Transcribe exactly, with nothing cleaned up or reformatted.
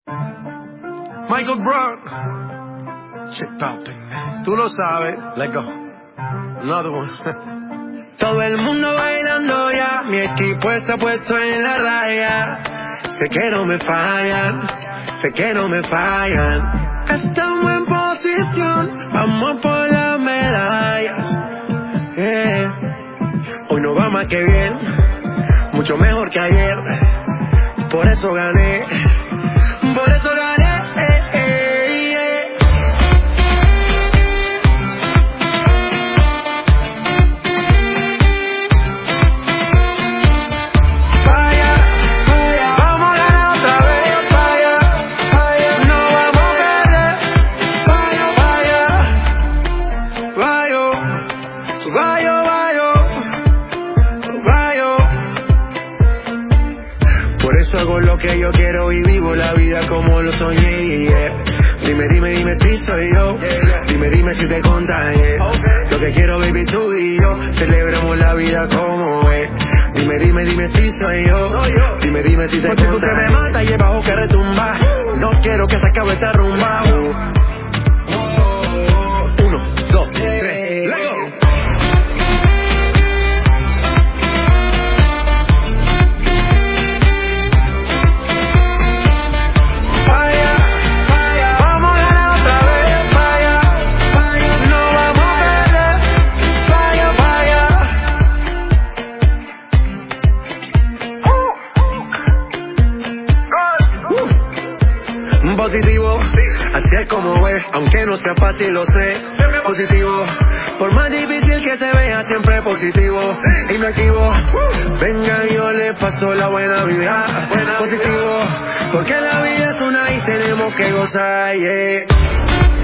Michael Brown. Shit popping, man. Tú lo sabes. Let go. Another one. Todo el mundo bailando ya. Mi equipo está puesto en la raya. Sé que no me fallan. Sé que no me fallan. Estamos en posición. Vamos por las medallas. Yeah. Hoy no va más que bien. Mucho mejor que ayer. Por eso gané. Por eso gané. Eh, eh, yeah. Falla, falla. Vamos a ganar otra vez. Falla, falla. No vamos a perder. Falla, falla. Fallo, fallo, fallo. Fallo. Por eso hago lo que yo quiero y vivo la vida como lo soñé, yeah. Dime, dime, dime si soy yo. Dime, dime si te contagié. Lo que quiero, baby, tú y yo celebramos la vida como es. Dime, dime, dime si soy yo. Dime, dime si te contagié. Porque tú que me mata y el bajo que retumba. No quiero que se acabe esta rumba. Uno, dos, tres, let's go. Positivo, así es como es, aunque no sea fácil lo sé. Positivo, por más difícil que se vea, siempre positivo. Y me activo, venga yo le paso la buena vida. Positivo, porque la vida es una y tenemos que gozar, yeah.